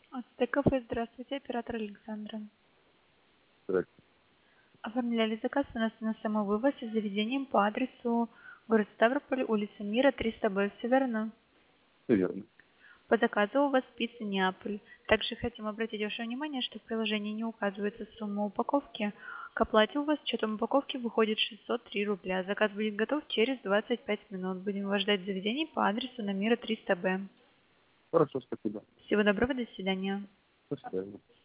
ТКФ, здравствуйте, оператор Александра. Здравствуйте. Оформляли заказ у нас на самовывоз с заведением по адресу город Ставрополь, улица Мира, 300Б, все верно? Всё верно. По заказу у вас пицца Неаполь. Также хотим обратить ваше внимание, что в приложении не указывается сумма упаковки. К оплате у вас с учетом упаковки выходит 603 рубля. Заказ будет готов через 25 минут. Будем вас ждать в заведении по адресу на Мира, 300Б. Хорошо, спасибо. Всего доброго, до свидания. До свидания.